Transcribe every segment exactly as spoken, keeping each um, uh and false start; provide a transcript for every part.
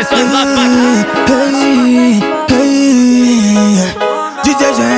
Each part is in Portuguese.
suas lapas. D J G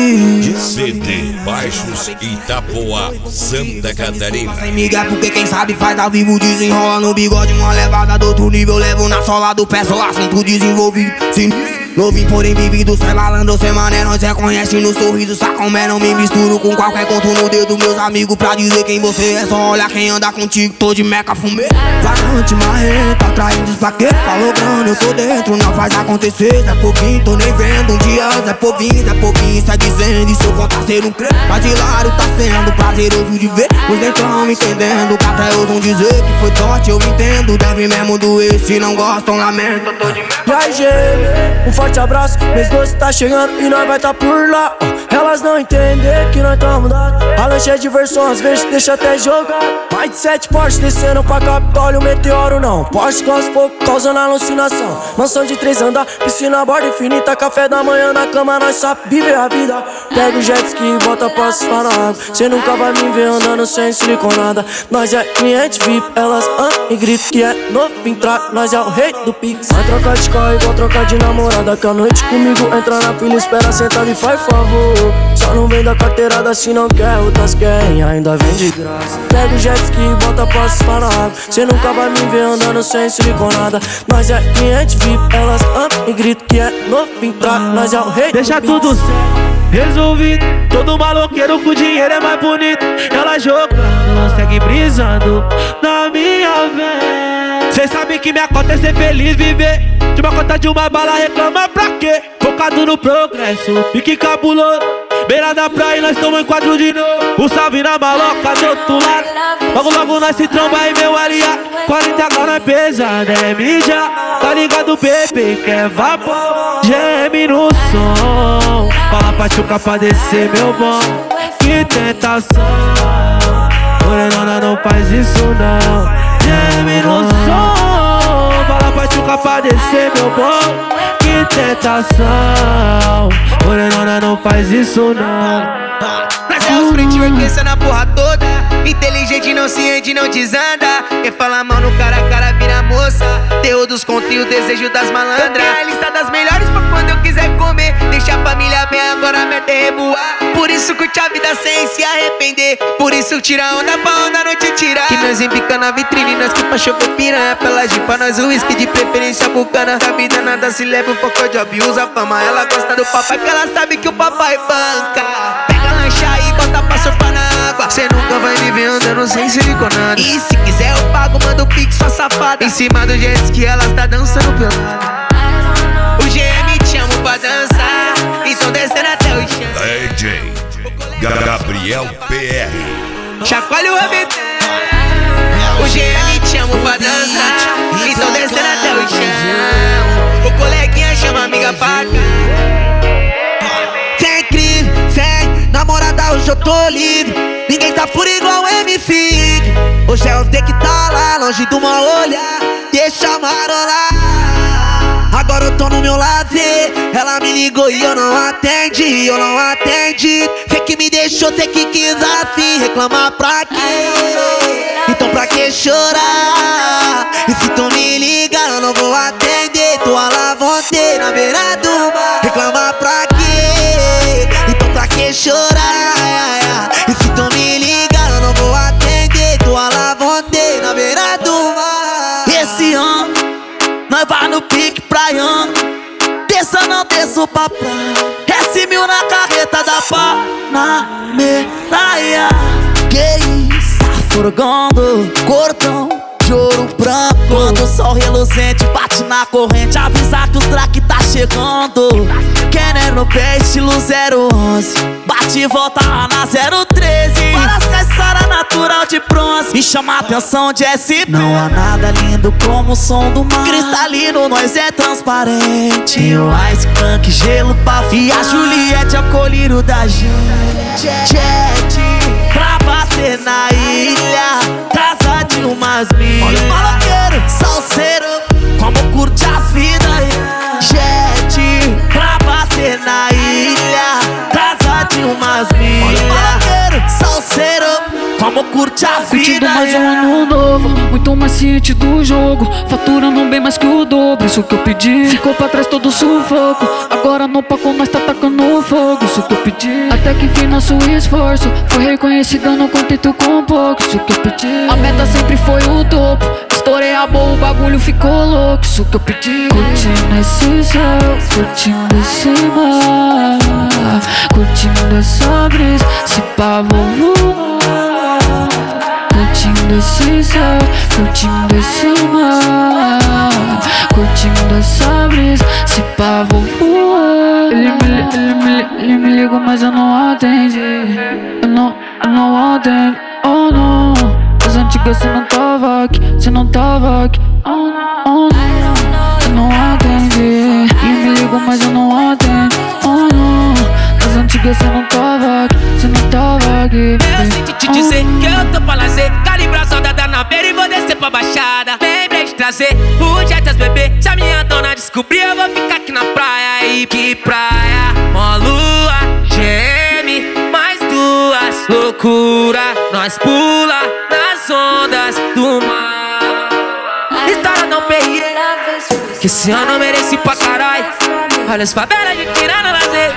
M C D Baixos Itapoá, Santa Catarina. sem migué, porque quem sabe faz ao vivo. Desenrola no bigode, uma levada do outro nível. Levo na sola do pé, sou assunto desenvolvido. Sinistro, novinho porém vivido. Cê malandro, cê mané, nós cê conhece no sorriso. Sacomé, não me misturo com qualquer conto no dedo. Meus amigos pra dizer quem você é, só olhar quem anda contigo. Tô de meca, fumê. Vagante, marreta, atraindo pra quê? Falou grana, eu tô dentro, não faz acontecer. Zé Povinho, tô nem vendo. Um dia Zé Povinho, Zé Povinho, sai dizendo. E se eu contar ser um crê, mas hilário tá sendo prazeroso de ver. Os dentrão entendendo, que até ousam dizer que foi sorte, eu entendo. Deve mesmo doer, se não gostam, lamento. Eu tô de meca. E aí, G M, um forte abraço. Mês doce tá chegando e nós vai tá por lá. Elas não entendem que nós tamo dado. A lanche é diversão, às vezes deixa até jogar. Mais de sete Porsche descendo pra Capitólio. Meteoro não, Porsche com aos poucos causando alucinação. Mansão de três andar, piscina, borda infinita. Café da manhã na cama, nós sabe viver a vida. Pega o jet ski e bota pra surfar na água. Cê nunca vai me ver andando sem siliconada. Nós é cliente V I P, elas andam e gritam que é novo entrar. Nós é o rei do Pix. Vai trocar de carro igual trocar de namorada. Que a noite comigo entra na fila, espera sentado e faz favor. Só não vem da carteirada se não quer, outras querem, ainda vem de graça. Pega o jet ski e bota pra surfar na água. Cê nunca vai me ver andando sem siliconada. Nós é cliente V I P, elas andam e gritam que é novo entrar. Nós é o rei. Deixa tudo certo, resolvido. Todo maloqueiro com dinheiro é mais bonito. Ela jogando, não segue brisando na minha vez. Cê sabe que minha cota é ser feliz, viver de uma cota de uma bala, reclama pra quê? Focado no progresso, pique cabuloso. Beira da praia, nós tamo em quadro de novo. O salve na maloca do outro lado. Logo, logo nós se tromba aí, meu aliado. quarenta graus é pesado, é mídia. Tá ligado, bebê, que é vapor. G M no som. Fala pra chuca pra descer, meu bom. Que tentação. Morenona, não faz isso não. G M no som. Fala pra chuca pra descer, meu bom. Que tentação. Morenona, não faz isso não. Nós é os frente orquestra na porra toda. Inteligente, não se rende, não desanda. Quem fala mal no cara a cara vira moça. Terror dos contos e o desejo das malandras. A lista das melhores pra quando eu quiser comer. Deixa a família bem, agora a meta é revoar. Por isso curte a vida sem se arrepender. Por isso tira onda pra onda não te tirar. Que nós embica na vitrine, nós que pra chover piranha. Pela pra nós o whisky de preferência bucana. A vida nada se leva, o foco de abusa a fama. Ela gosta do papai porque ela sabe que o papai banca. Pega lancha aí, bota pra surfar na água. Cê nunca vai me ver andando sem siliconada. E se quiser eu pago, manda o pix, sua safada. Em cima do jet ski elas tá dançando pelada. O G M te amo pra dançar, então descendo até o chão. D J Gabriel P R. Chacoalha o rabetão. O G M te amo pra dançar, então descendo até o chão. O coleguinha chama a amiga pra cá. Sem crime, sem namorada, hoje eu tô livre. Ninguém tá por igual M F. Hoje é o D que tá lá, longe do mal olhar. Deixa marolar. Agora eu tô no meu lazer. Ela me ligou e eu não atendi, eu não atendi. Cê que me deixou, cê que quis assim. Reclamar pra quê? Então pra que chorar? E se tu me liga, eu não vou atender. Tô à la vontade na beira do mar. Reclamar pra quê? Então pra que chorar? E se tu me liga, eu não vou atender. Tô à la vontade na beira do mar. Esse ano nós vai no pique praiano. Desça não desço pra praia. S mil na carreta da Panameraia. Que isso? Tá furgando cordão de ouro branco. Quando o sol reluzente bate na corrente, avisa que o track tá chegando. Querendo pé estilo zero onze, bate e volta lá na zero treze. Parece que a história natural de bronze me chama a atenção de S P. Não há nada lindo como o som do mar. Cristalino, nós é transparente. E o Ice Punk, gelo pra fumar. E a Juliette é o colírio da gente. Jet pra bater na ilha, casa de umas milhas. Olha o maloqueiro, salseiro, como curte a vida. Jet pra bater na ilha, casa de umas milhas. Olha o maloqueiro, salseiro, como curte a vida. Tudo mais um ano novo, muito mais ciente do jogo, faturando bem mais que o dobro, isso que eu pedi. Ficou pra trás todo o sufoco, agora no palco nós tá tacando fogo, isso que eu pedi. Até que enfim nosso esforço foi reconhecido, não contento com pouco, isso que eu pedi. A meta sempre foi o topo, estourei a boa, o bagulho ficou louco, isso que eu pedi. Curtindo esse céu, curtindo esse mar, curtindo essa brisa, se pá vou voar. Curtindo esse céu, curtindo esse mar, curtindo essa brisa, se pá vou voar. Ele me, ele me, ele me liga, mas eu não atendi. Eu não, eu não atendo, oh não. As antigas cê não tava aqui, cê não tava aqui, oh não, oh não. Eu não atendi. Ele me liga, mas eu não atendo, oh não. As antigas cê não tava aqui, cê não tava aqui. Eu sinto te dizer que eu tô pra lazer, calibrar soldada na beira e vou descer pra baixada. Lembrei de trazer o Jetas bebê, se a minha dona descobrir eu vou ficar aqui na praia. E que praia, mó lua, G M, mais duas, loucura, nós pula nas ondas do mar. História não perri, que esse ano eu mereci pra caralho. Olha as favelas de tirando lazer,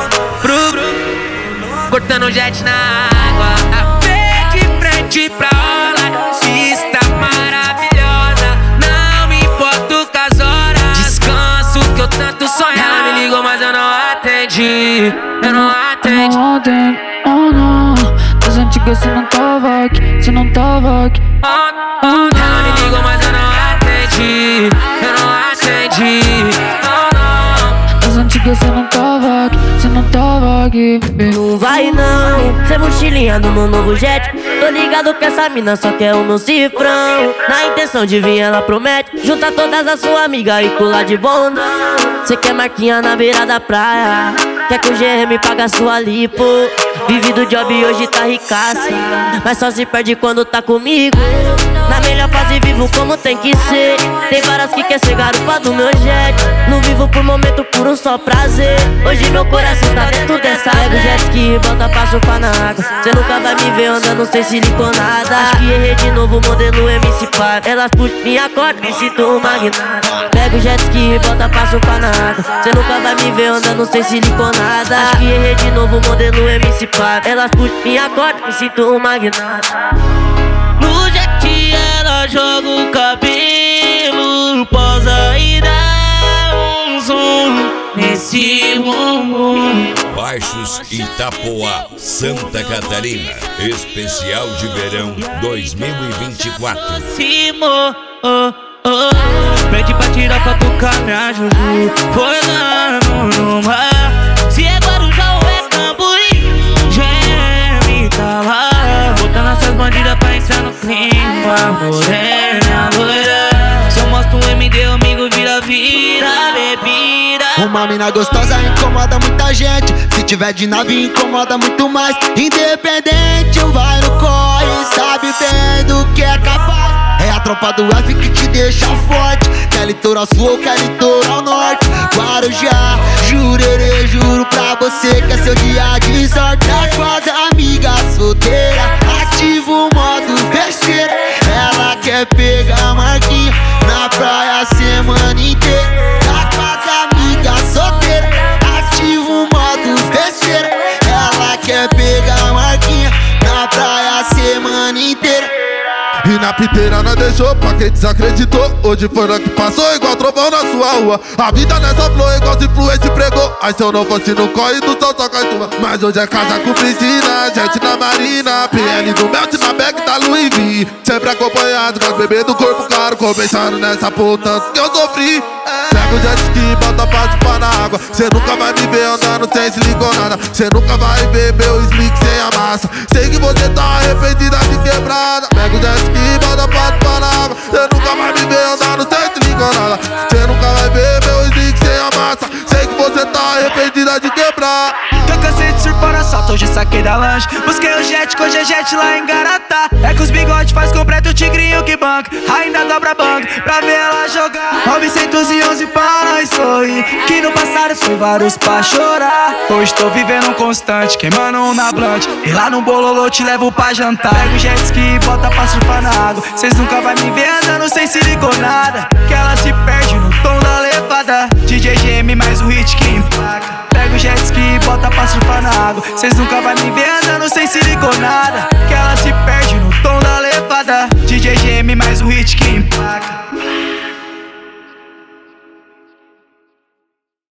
bru, bru, cortando jet na água, a frente, frente pra ola, vista maravilhosa, não me importo com as horas, descanso que eu tanto sonho. Ela me ligou, mas eu não atendi, eu não atendi. Eu não atendo, oh não. Das antigas cê não tava aqui, cê não tava aqui, Oh, oh, ela me ligou, mas eu não atendi, eu não atendi, oh, não. das antigas cê não tava aqui, cê não tava aqui. Não vai não, cê mochilinha no meu novo jet. Tô ligado que essa mina só quer o meu cifrão. Na intenção de vir ela promete juntar todas as suas amigas e pular de bondão. Cê quer marquinha na beira da praia, quer que o G M paga sua lipo. Vive do job e hoje tá ricaça, mas só se perde quando tá comigo. Na melhor fase vivo como tem que ser. Tem várias que quer ser garupa do meu jet. Não vivo por momento, por um só prazer. Hoje meu coração tá dentro dessa. Pega o jet ski e bota pra surfar na água. Cê nunca vai me ver andando sem siliconada. Acho que errei de novo, modelo M C Par. Elas puxam minha corda, me sinto um magnata. Pega o jet ski e bota pra surfar na água. Cê nunca vai me ver andando sem siliconada. Acho que errei de novo, modelo M C Par. Elas puxam minha corda, me sinto um magnata. No jet ela joga o cabelo, posa e dá um zoom nesse bumbum. Baixos Itapoá, Santa Catarina. Especial de verão dois mil e vinte e quatro. Cimo, oh, oh. Pede pra tirar foto com a minha Juju, foi lá no mar. Se é Guarujá ou é Cambuí, G M tá lá, botando essas bandidas pra entrar no clima. Morena, loira, se eu mostro um M D, o amigo vira, vira bebida. Uma mina gostosa incomoda muita gente, se tiver de nave incomoda muito mais. Independente, vai no corre, sabe bem do que é capaz. É a tropa do F que te deixa forte, quer litoral sul ou quer litoral norte. Guarujá, jurerê, juro pra você que é seu dia de sorte. Tá com as amigas solteiras, ativa o modo besteira. Ela quer pegar a marquinha na praia a semana inteira. Tá com as amigas solteiras, ativa o modo besteira. Ela quer pegar a marquinha na praia a semana inteira. E na piteira nós deixou pra quem desacreditou. Hoje foi nós que passou igual trovão na sua rua. A vida nessa flor igual se influência pregou. Aí se eu não fosse no corre do sol só cai tua. Mas hoje é casa com piscina, gente na marina, P L do Melt na bag da Louis V. Sempre acompanhado com as bebês do corpo claro, começando nessa puta que eu sofri. Pega o jet ski, bota pra chupar na água. Cê nunca vai me ver andando sem siliconada. Cê nunca vai ver meu slick sem a massa. Sei que você tá arrependida de quebrada. Pega o jet ski, bota pra chupar na água. Cê nunca vai me ver andando sem siliconada. Cê nunca vai ver meu slick sem a massa. Sei que você tá arrependida de quebrar. Eu cansei de surfar na salto, hoje saquei da lanche. Busquei o jet, hoje é jet lá em Garatá. É que os bigode faz completo o tigrinho que banca. Ainda dobra banca pra ver ela jogar. novecentos e onze para nós sorrir, que no passado foi vários pra chorar. Hoje tô vivendo um constante, queimando um na blunt. E lá no bololô te levo pra jantar. Pega o jet ski e bota pra surfar na água. Cês nunca vai me ver andando sem se ligou nada. Que ela se perde no tom da levada. D J G M mais o hit que empaca. Pega o jet ski e bota pra surfar na água. Cês nunca vai me ver andando sem se ligou nada. Que ela se perde no tom da levada. D J G M mais o hit